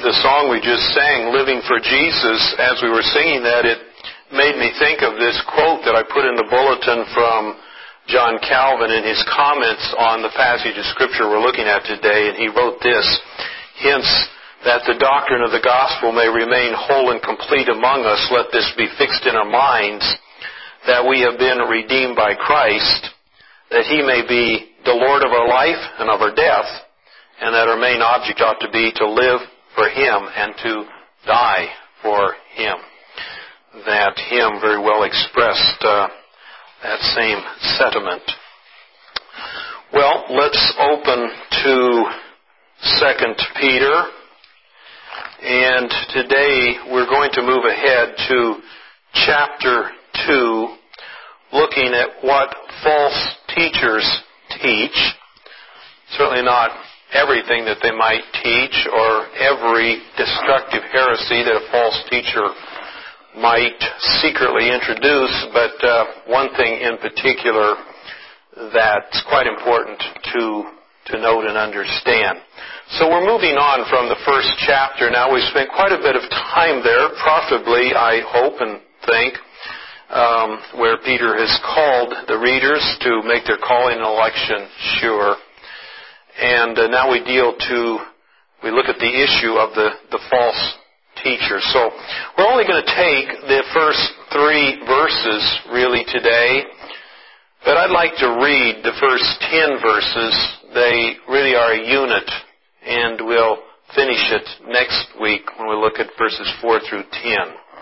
The song we just sang, Living for Jesus, as we were singing that, it made me think of this quote that I put in the bulletin from John Calvin in his comments on the passage of Scripture we're looking at today, and he wrote this: "Hence, that the doctrine of the gospel may remain whole and complete among us, let this be fixed in our minds, that we have been redeemed by Christ, that He may be the Lord of our life and of our death, and that our main object ought to be to live for Him and to die for Him." That hymn very well expressed that same sentiment. Well, let's open to 2 Peter. And today we're going to move ahead to chapter 2, looking at what false teachers teach. Certainly not everything that they might teach or every destructive heresy that a false teacher might secretly introduce, but one thing in particular that's quite important to note and understand. So we're moving on from the first chapter. Now we've spent quite a bit of time there, profitably, I hope and think, where Peter has called the readers to make their calling and election sure. And now we look at the issue of the false teachers. So we're only going to take the first 3 verses really today, but I'd like to read the first 10 verses. They really are a unit, and we'll finish it next week when we look at verses 4 through 10.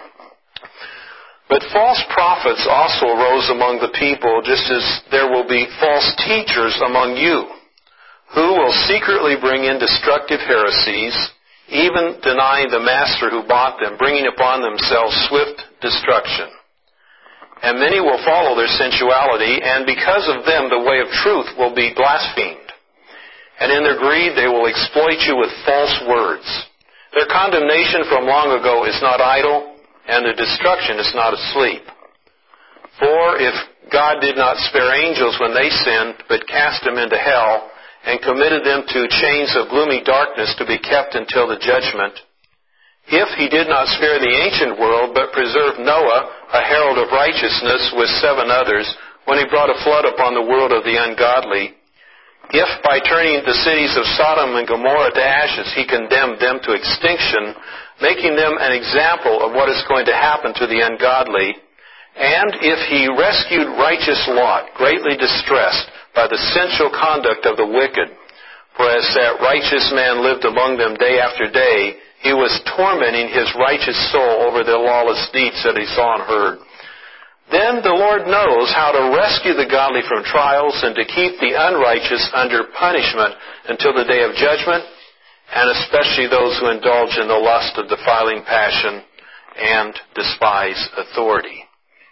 "But false prophets also arose among the people, just as there will be false teachers among you, who will secretly bring in destructive heresies, even denying the master who bought them, bringing upon themselves swift destruction. And many will follow their sensuality, and because of them the way of truth will be blasphemed. And in their greed they will exploit you with false words. Their condemnation from long ago is not idle, and their destruction is not asleep. For if God did not spare angels when they sinned, but cast them into hell, and committed them to chains of gloomy darkness to be kept until the judgment, if He did not spare the ancient world, but preserved Noah, a herald of righteousness, with 7 others, when He brought a flood upon the world of the ungodly, if by turning the cities of Sodom and Gomorrah to ashes He condemned them to extinction, making them an example of what is going to happen to the ungodly, and if He rescued righteous Lot, greatly distressed by the sensual conduct of the wicked, for as that righteous man lived among them day after day, he was tormenting his righteous soul over their lawless deeds that he saw and heard. Then the Lord knows how to rescue the godly from trials and to keep the unrighteous under punishment until the day of judgment, and especially those who indulge in the lust of defiling passion and despise authority."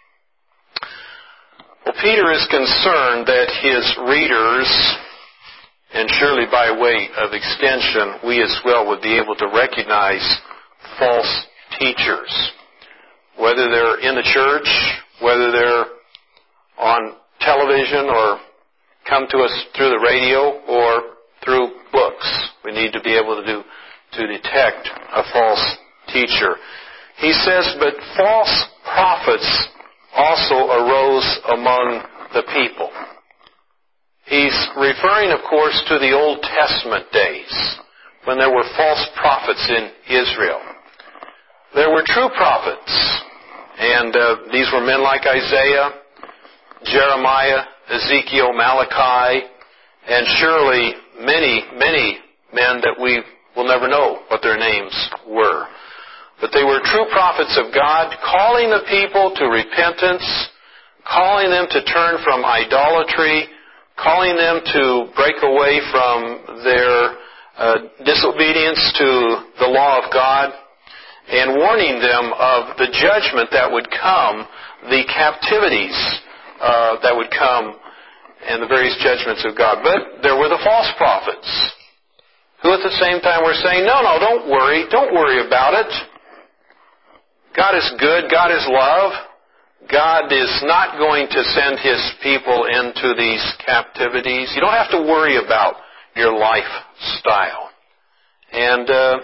Well, Peter is concerned that his readers, and surely by way of extension, we as well would be able to recognize false teachers, whether they're in the church, whether they're on television or come to us through the radio or through books. We need to be able to detect a false teacher. He says, "But false prophets also arose among the people." He's referring, of course, to the Old Testament days when there were false prophets in Israel. There were true prophets, and these were men like Isaiah, Jeremiah, Ezekiel, Malachi, and surely many, many men that we will never know what their names were. But they were true prophets of God, calling the people to repentance, calling them to turn from idolatry, calling them to break away from their disobedience to the law of God, and warning them of the judgment that would come, the captivities that would come, and the various judgments of God. But there were the false prophets, who at the same time were saying, no, don't worry about it. God is good, God is love. God is not going to send His people into these captivities. You don't have to worry about your lifestyle. And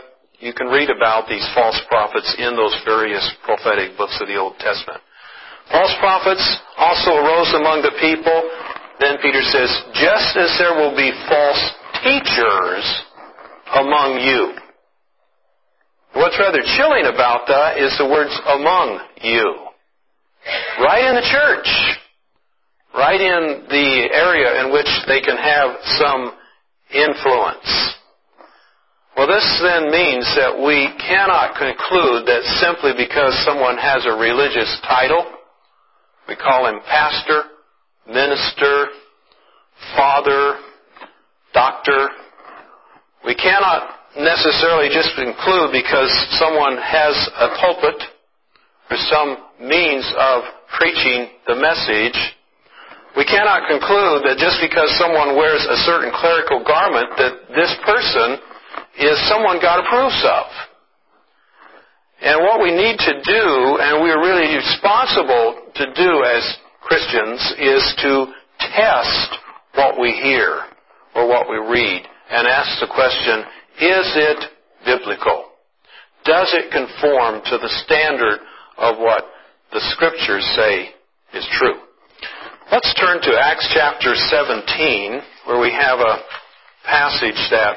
You can read about these false prophets in those various prophetic books of the Old Testament. False prophets also arose among the people. Then Peter says, just as there will be false teachers among you. What's rather chilling about that is the words among you. Right in the church. Right in the area in which they can have some influence. Well, this then means that we cannot conclude that simply because someone has a religious title, we call him pastor, minister, father, doctor, we cannot necessarily just conclude because someone has a pulpit or some means of preaching the message. We cannot conclude that just because someone wears a certain clerical garment that this person is someone God approves of. And what we need to do, and we're really responsible to do as Christians, is to test what we hear or what we read and ask the question, is it biblical? Does it conform to the standard of what the Scriptures say is true? Let's turn to Acts chapter 17, where we have a passage that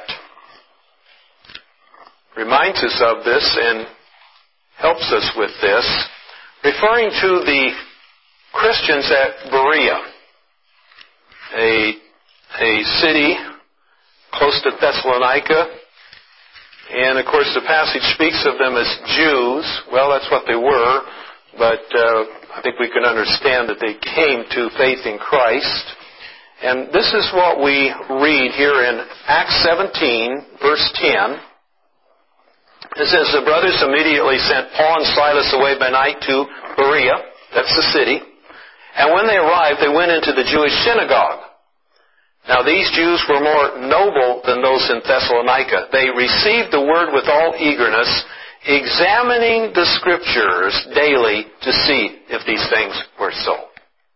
reminds us of this and helps us with this, referring to the Christians at Berea, a city close to Thessalonica. And, of course, the passage speaks of them as Jews. Well, that's what they were, but I think we can understand that they came to faith in Christ. And this is what we read here in Acts 17, verse 10. It says, the brothers immediately sent Paul and Silas away by night to Berea, that's the city. And when they arrived, they went into the Jewish synagogue. Now these Jews were more noble than those in Thessalonica. They received the word with all eagerness, examining the Scriptures daily to see if these things were so.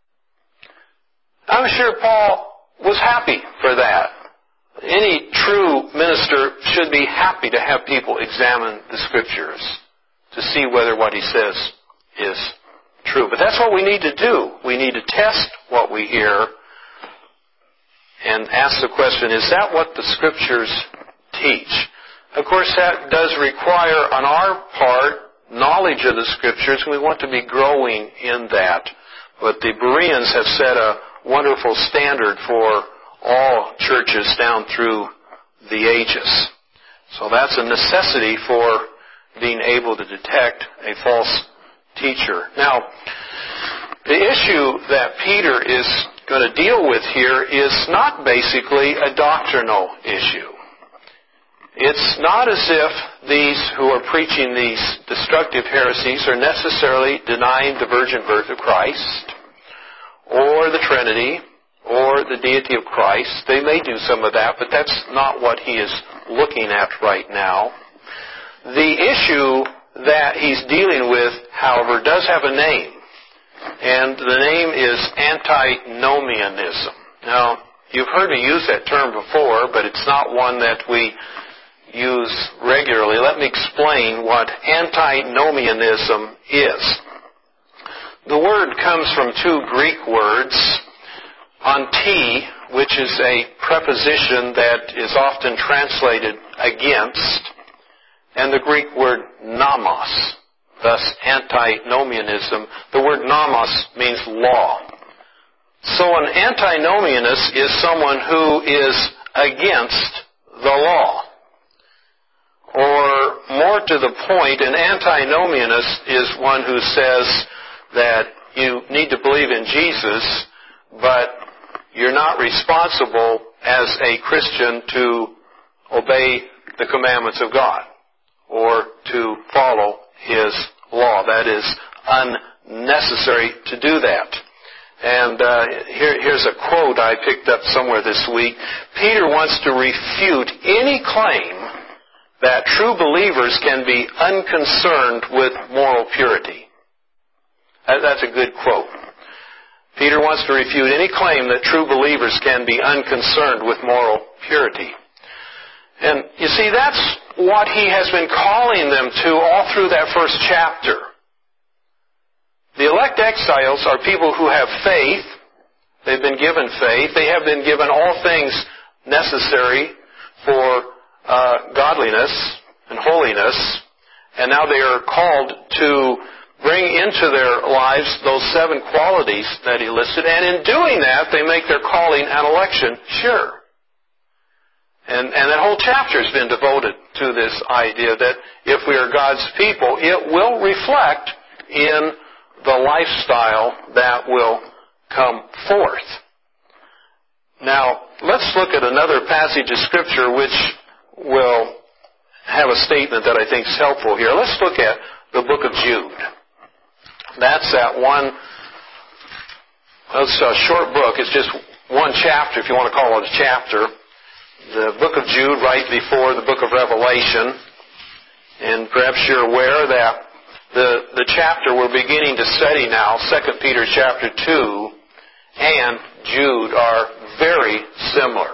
I'm sure Paul was happy for that. Any true minister should be happy to have people examine the Scriptures to see whether what he says is true. But that's what we need to do. We need to test what we hear and ask the question, is that what the Scriptures teach? Of course, that does require, on our part, knowledge of the Scriptures, and we want to be growing in that. But the Bereans have set a wonderful standard for all churches down through the ages. So that's a necessity for being able to detect a false teacher. Now, the issue that Peter is going to deal with here is not basically a doctrinal issue. It's not as if these who are preaching these destructive heresies are necessarily denying the virgin birth of Christ or the Trinity or the deity of Christ. They may do some of that, but that's not what he is looking at right now. The issue that he's dealing with, however, does have a name. And the name is antinomianism. Now, you've heard me use that term before, but it's not one that we use regularly. Let me explain what antinomianism is. The word comes from two Greek words, anti, which is a preposition that is often translated against, and the Greek word nomos. Thus, antinomianism. The word nomos means law. So an antinomianist is someone who is against the law. Or, more to the point, an antinomianist is one who says that you need to believe in Jesus, but you're not responsible as a Christian to obey the commandments of God or to follow His law. That is unnecessary to do that. And here's a quote I picked up somewhere this week. Peter wants to refute any claim that true believers can be unconcerned with moral purity. That's a good quote. Peter wants to refute any claim that true believers can be unconcerned with moral purity. And you see, that's what He has been calling them to all through that first chapter. The elect exiles are people who have faith. They've been given faith. They have been given all things necessary for godliness and holiness. And now they are called to bring into their lives those 7 qualities that He listed. And in doing that, they make their calling and election sure. And that whole chapter has been devoted to this idea that if we are God's people, it will reflect in the lifestyle that will come forth. Now, let's look at another passage of Scripture which will have a statement that I think is helpful here. Let's look at the book of Jude. That's that one, it's a short book. It's just one chapter, if you want to call it a chapter. The book of Jude, right before the book of Revelation. And perhaps you're aware that the chapter we're beginning to study now, 2 Peter chapter 2 and Jude, are very similar.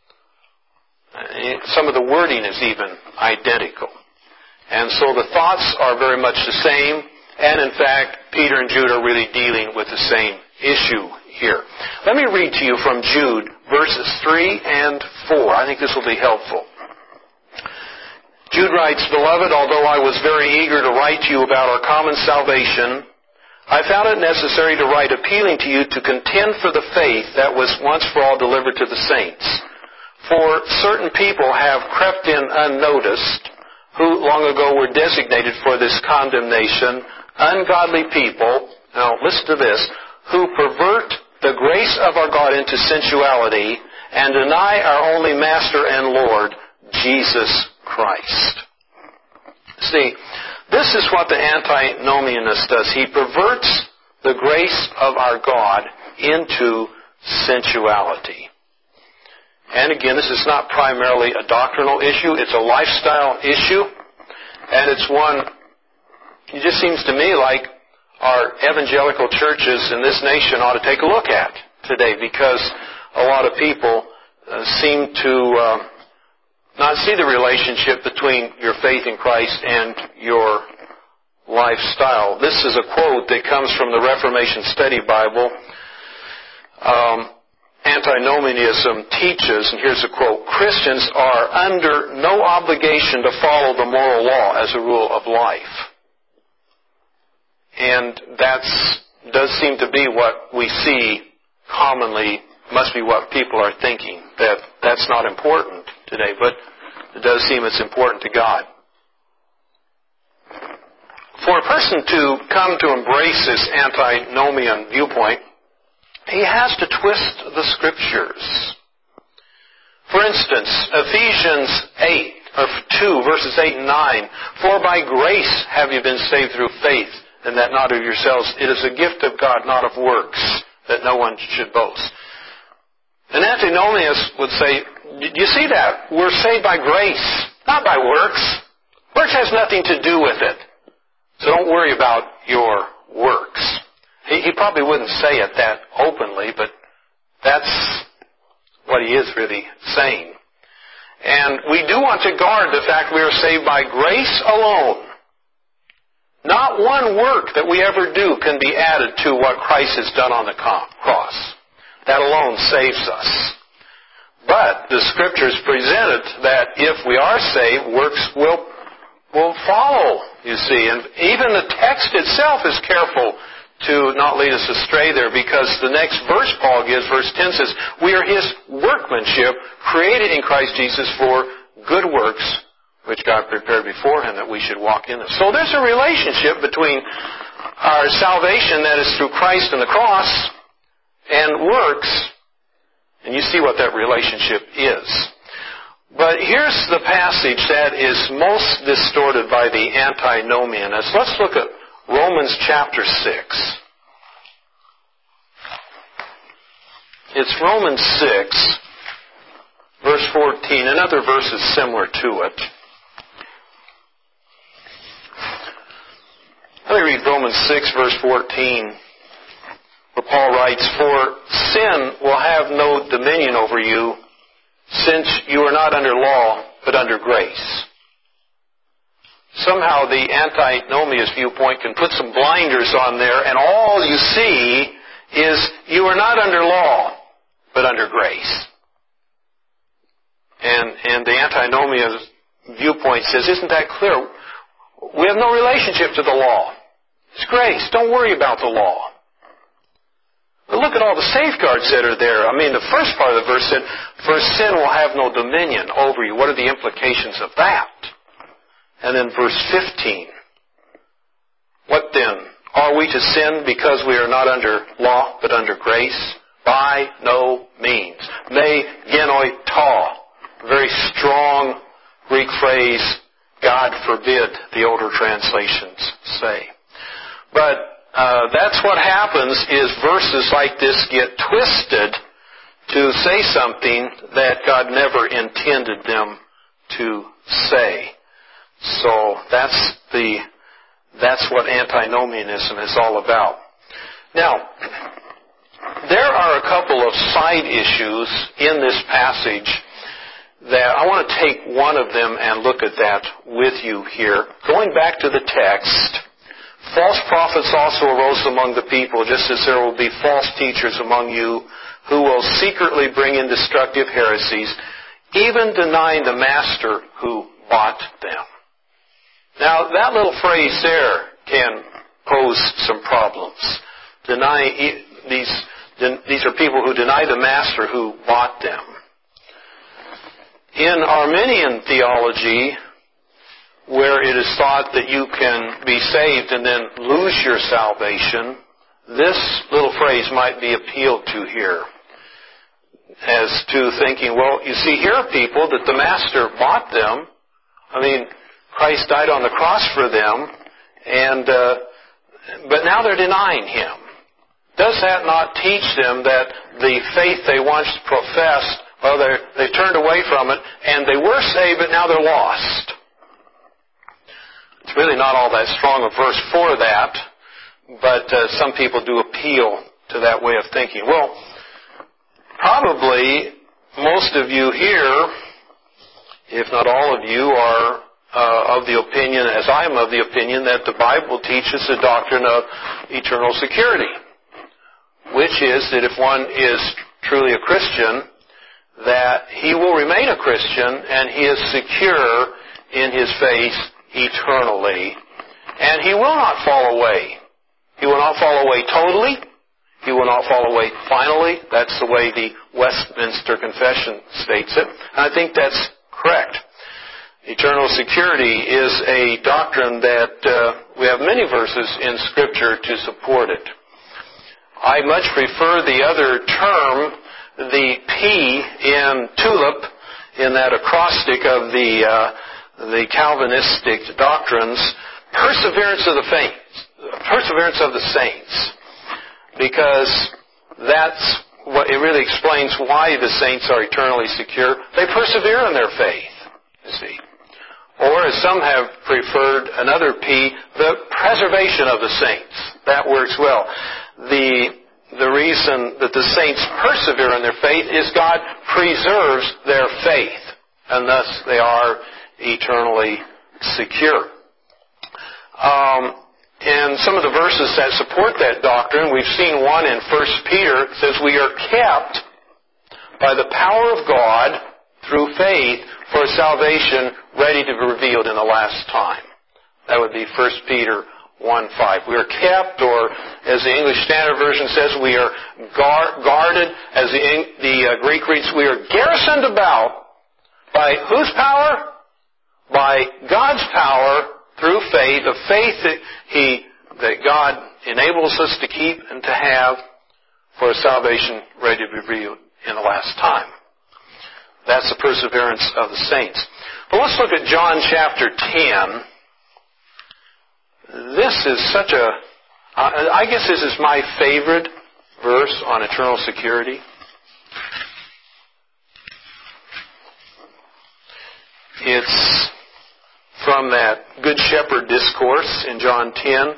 Some of the wording is even identical. And so the thoughts are very much the same. And in fact, Peter and Jude are really dealing with the same issue here. Let me read to you from Jude, verses 3 and 4. I think this will be helpful. Jude writes, "Beloved, although I was very eager to write to you about our common salvation, I found it necessary to write appealing to you to contend for the faith that was once for all delivered to the saints. For certain people have crept in unnoticed, who long ago were designated for this condemnation, ungodly people," now listen to this, "who pervert the grace of our God into sensuality and deny our only Master and Lord, Jesus Christ." See, this is what the antinomianist does. He perverts the grace of our God into sensuality. And again, this is not primarily a doctrinal issue. It's a lifestyle issue. And it's one, it just seems to me like our evangelical churches in this nation ought to take a look at today, because a lot of people seem to not see the relationship between your faith in Christ and your lifestyle. This is a quote that comes from the Reformation Study Bible. Antinomianism teaches, and here's a quote, "Christians are under no obligation to follow the moral law as a rule of life." And that does seem to be what we see commonly, must be what people are thinking, that's not important today, but it does seem it's important to God. For a person to come to embrace this antinomian viewpoint, he has to twist the Scriptures. For instance, Ephesians 2, verses 8 and 9, "For by grace have you been saved through faith, and that not of yourselves. It is a gift of God, not of works, that no one should boast." An antinomianist would say, do you see that? We're saved by grace, not by works. Works has nothing to do with it. So don't worry about your works. He probably wouldn't say it that openly, but that's what he is really saying. And we do want to guard the fact we are saved by grace alone. Not one work that we ever do can be added to what Christ has done on the cross. That alone saves us. But the Scriptures presented that if we are saved, works will follow, you see. And even the text itself is careful to not lead us astray there, because the next verse Paul gives, verse 10 says, "We are His workmanship, created in Christ Jesus for good works, which God prepared beforehand that we should walk in them." So there's a relationship between our salvation that is through Christ and the cross and works, and you see what that relationship is. But here's the passage that is most distorted by the antinomianists. Let's look at Romans chapter 6. It's Romans 6, verse 14. Another verse is similar to it. Let me read Romans 6, verse 14, where Paul writes, "For sin will have no dominion over you, since you are not under law, but under grace. somehow the antinomiast viewpoint can put some blinders on there, and all you see is you are not under law, but under grace. And the antinomiast viewpoint says, isn't that clear? We have no relationship to the law. It's grace. Don't worry about the law. But look at all the safeguards that are there. I mean, the first part of the verse said, for sin will have no dominion over you. What are the implications of that? And then verse 15. What then? Are we to sin because we are not under law, but under grace? By no means. Me genoi ta. Very strong Greek phrase, God forbid, the older translations say. But that's what happens is verses like this get twisted to say something that God never intended them to say. So that's what antinomianism is all about. Now, there are a couple of side issues in this passage that I want to take one of them and look at that with you here. Going back to the text, false prophets also arose among the people, just as there will be false teachers among you who will secretly bring in destructive heresies, even denying the master who bought them. Now, that little phrase there can pose some problems. These are people who deny the master who bought them. In Arminian theology, where it is thought that you can be saved and then lose your salvation, this little phrase might be appealed to here as to thinking, well, you see, here are people that the master bought them. I mean, Christ died on the cross for them, but now they're denying Him. Does that not teach them that the faith they once professed, well, they've turned away from it, and they were saved, but now they're lost? It's really not all that strong a verse for that, but some people do appeal to that way of thinking. Well, probably most of you here, if not all of you, are of the opinion, as I am of the opinion, that the Bible teaches the doctrine of eternal security, which is that if one is truly a Christian, that he will remain a Christian and he is secure in his faith eternally. And he will not fall away. He will not fall away totally. He will not fall away finally. That's the way the Westminster Confession states it. And I think that's correct. Eternal security is a doctrine that we have many verses in Scripture to support it. I much prefer the other term, the P in tulip, in that acrostic of the Calvinistic doctrines, perseverance of the saints, because that's what it really explains why the saints are eternally secure. They persevere in their faith, you see. Or, as some have preferred, another P, the preservation of the saints. That works well. The reason that the saints persevere in their faith is God preserves their faith, and thus they are eternally secure. And some of the verses that support that doctrine, we've seen one in 1 Peter, it says, we are kept by the power of God through faith for salvation ready to be revealed in the last time. That would be 1 Peter 1:5. We are kept, or as the English Standard Version says, we are guarded. As the Greek reads, we are garrisoned about by whose power? By God's power through faith, a faith that God enables us to keep and to have for a salvation ready to be revealed in the last time. That's the perseverance of the saints. But let's look at John chapter 10. This is I guess this is my favorite verse on eternal security. It's from that Good Shepherd discourse in John 10.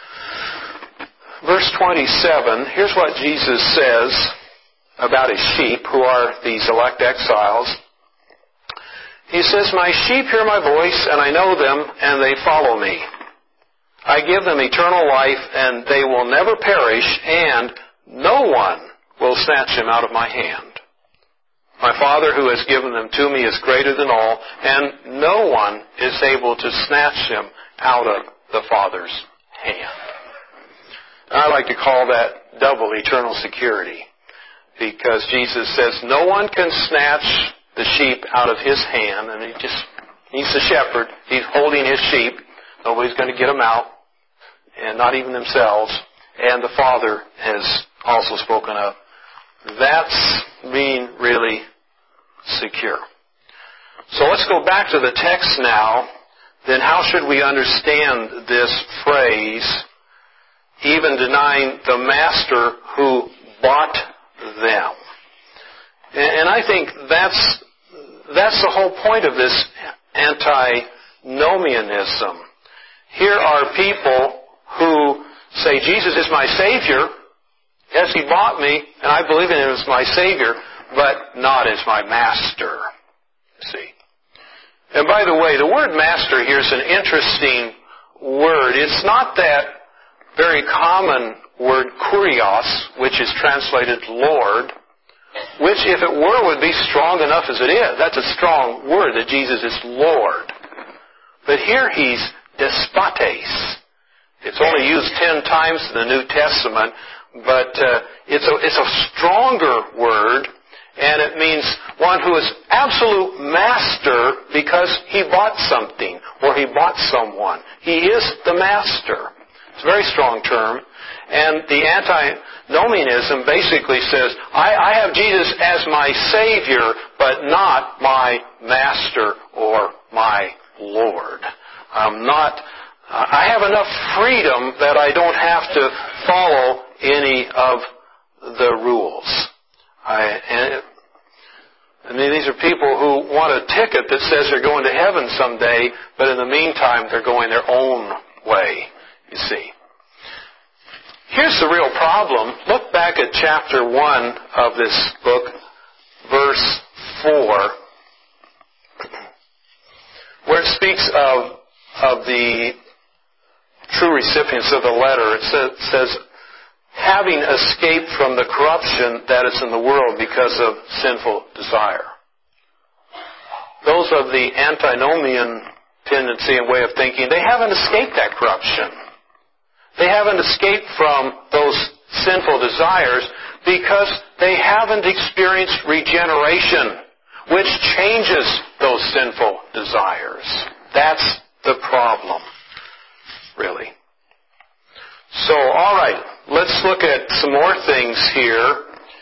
Verse 27, here's what Jesus says about his sheep, who are these elect exiles. He says, "My sheep hear my voice, and I know them, and they follow me. I give them eternal life, and they will never perish, and no one will snatch them out of my hand. My Father who has given them to me is greater than all, and no one is able to snatch them out of the Father's hand." I like to call that double eternal security, because Jesus says no one can snatch the sheep out of His hand, and He's the shepherd. He's holding His sheep. Nobody's going to get them out, and not even themselves. And the Father has also spoken of. That's being really secure. So let's go back to the text now. Then how should we understand this phrase, even denying the master who bought them? And I think that's the whole point of this antinomianism. Here are people who say, Jesus is my Savior. Yes, He bought me, and I believe in Him as my Savior, but not as my master. See? And by the way, the word master here is an interesting word. It's not that very common word kurios, which is translated Lord, which, if it were, would be strong enough as it is. That's a strong word, that Jesus is Lord. But here He's despotes. It's only used 10 times in the New Testament, but it's a stronger word, and it means one who is absolute master because he bought something or he bought someone. He is the master. It's a very strong term. And the antinomianism basically says, I have Jesus as my Savior, but not my master or my Lord. I have enough freedom that I don't have to follow any of the rules. These are people who want a ticket that says they're going to heaven someday, but in the meantime, they're going their own way, you see. Here's the real problem. Look back at chapter 1 of this book, verse 4, where it speaks of the true recipients of the letter. It says, having escaped from the corruption that is in the world because of sinful desire. Those of the antinomian tendency and way of thinking, they haven't escaped that corruption. They haven't escaped from those sinful desires because they haven't experienced regeneration, which changes those sinful desires. That's the problem, really. So, all right, let's look at some more things here.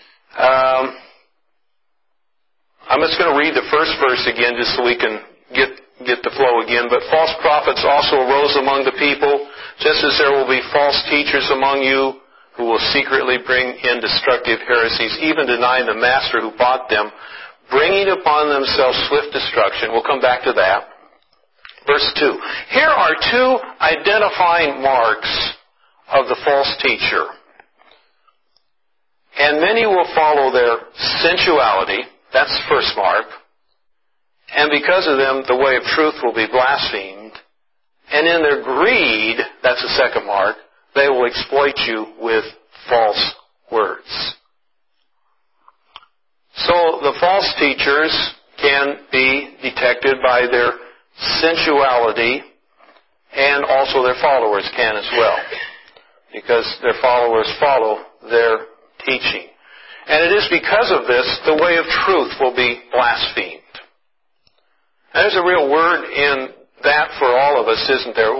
I'm just going to read the first verse again just so we can get the flow again. But false prophets also arose among the people, just as there will be false teachers among you who will secretly bring in destructive heresies, even denying the master who bought them, bringing upon themselves swift destruction. We'll come back to that. Verse 2. Here are two identifying marks of the false teacher. And many will follow their sensuality. That's the first mark. And because of them, the way of truth will be blasphemed. And in their greed, that's the second mark, they will exploit you with false words. So the false teachers can be detected by their sensuality, and also their followers can as well, because their followers follow their teaching. And it is because of this, the way of truth will be blasphemed. And there's a real word in that for all of us, isn't there?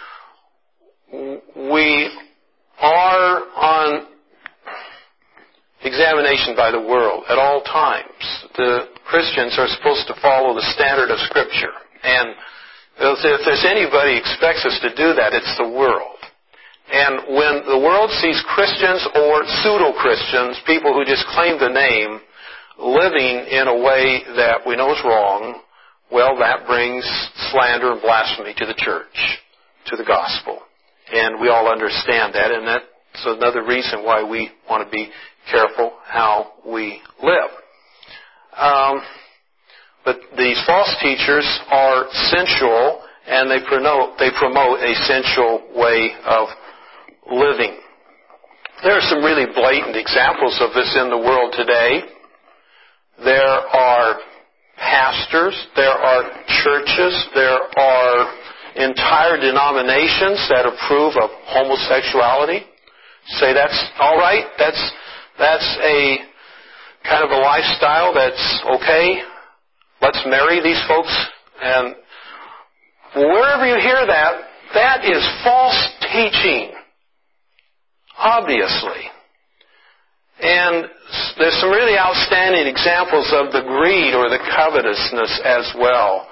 We are on examination by the world at all times. The Christians are supposed to follow the standard of Scripture. And if there's anybody who expects us to do that, it's the world. And when the world sees Christians or pseudo-Christians, people who just claim the name, living in a way that we know is wrong, well, that brings slander and blasphemy to the church, to the gospel. And we all understand that, and that's another reason why we want to be careful how we live. But these false teachers are sensual, and they promote a sensual way of living. There are some really blatant examples of this in the world today. There are pastors, there are churches, there are entire denominations that approve of homosexuality. Say that's all right, that's a kind of a lifestyle that's okay. Let's marry these folks. And wherever you hear that, that is false teaching. Obviously. And there's some really outstanding examples of the greed or the covetousness as well.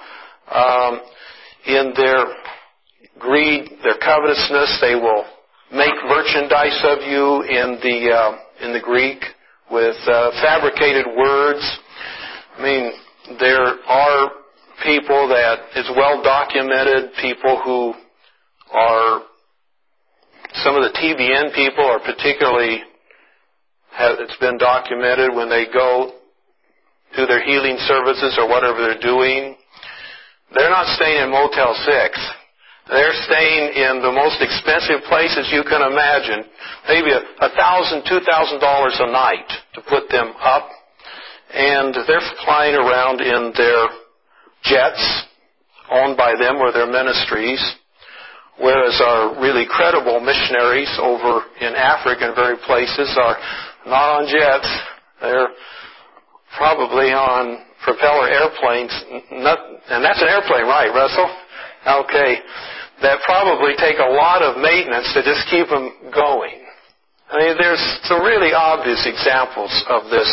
In their greed, their covetousness, they will make merchandise of you in the Greek with fabricated words. I mean, there are people that it's well documented, people who are, some of the TBN people are particularly, it's been documented when they go to their healing services or whatever they're doing, they're not staying in Motel 6. They're staying in the most expensive places you can imagine. Maybe $1,000, $2,000 a night to put them up. And they're flying around in their jets owned by them or their ministries. Whereas our really credible missionaries over in Africa and various places are not on jets. They're probably on propeller airplanes. And that's an airplane, right, Russell? Okay. That probably take a lot of maintenance to just keep them going. I mean, there's some really obvious examples of this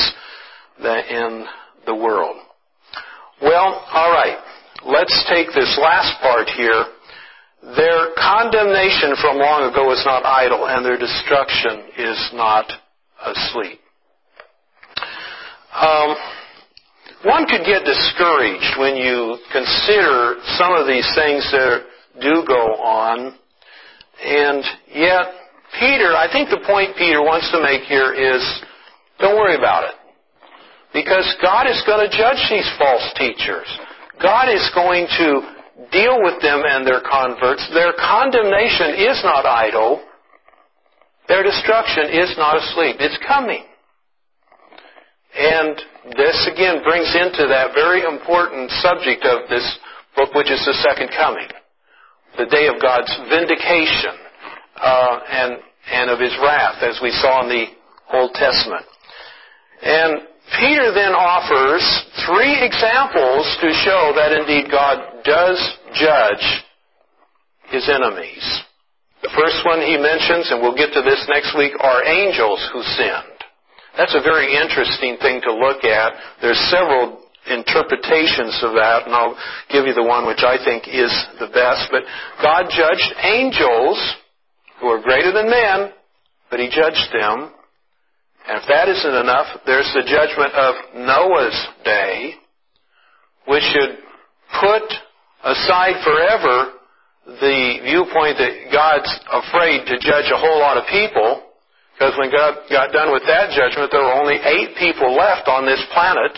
in the world. Well, all right. Let's take this last part here. Their condemnation from long ago is not idle, and their destruction is not asleep. One could get discouraged when you consider some of these things that do go on, and yet Peter, I think the point Peter wants to make here is, don't worry about it. Because God is going to judge these false teachers. God is going to deal with them and their converts. Their condemnation is not idle. Their destruction is not asleep. It's coming. And this again brings into that very important subject of this book, which is the second coming. The day of God's vindication and of His wrath, as we saw in the Old Testament. And Peter then offers 3 examples to show that indeed God does judge His enemies. The first one he mentions, and we'll get to this next week, are angels who sinned. That's a very interesting thing to look at. There's several interpretations of that, and I'll give you the one which I think is the best. But God judged angels who are greater than men, but He judged them. And if that isn't enough, there's the judgment of Noah's day, which should put aside forever the viewpoint that God's afraid to judge a whole lot of people, because when God got done with that judgment, there were only 8 people left on this planet.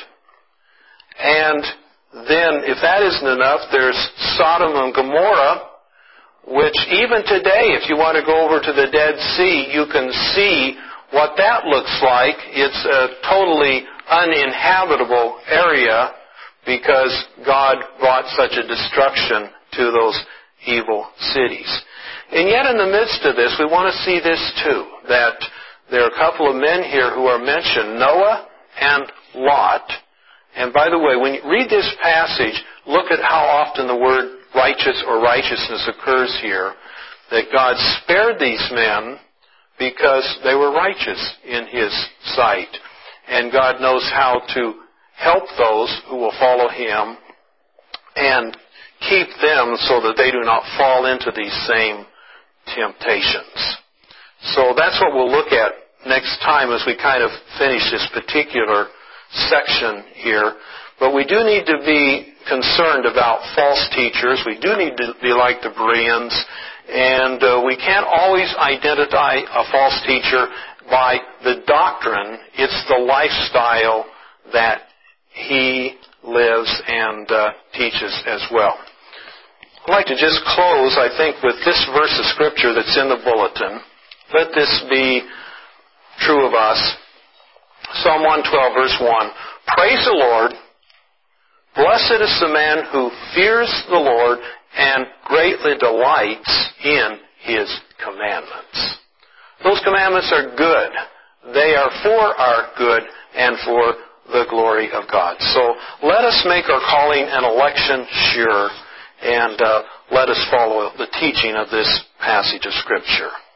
And then, if that isn't enough, there's Sodom and Gomorrah, which even today, if you want to go over to the Dead Sea, you can see what that looks like. It's a totally uninhabitable area because God brought such a destruction to those evil cities. And yet in the midst of this, we want to see this too, that there are a couple of men here who are mentioned, Noah and Lot. And by the way, when you read this passage, look at how often the word righteous or righteousness occurs here, that God spared these men because they were righteous in His sight. And God knows how to help those who will follow Him and keep them so that they do not fall into these same temptations. So that's what we'll look at next time as we kind of finish this particular section here. But we do need to be concerned about false teachers. We do need to be like the Bereans. And we can't always identify a false teacher by the doctrine. It's the lifestyle that he lives and teaches as well. I'd like to just close, I think, with this verse of Scripture that's in the bulletin. Let this be true of us. Psalm 112, verse 1. Praise the Lord. Blessed is the man who fears the Lord and greatly delights in His commandments. Those commandments are good. They are for our good and for the glory of God. So let us make our calling and election sure, and let us follow the teaching of this passage of Scripture.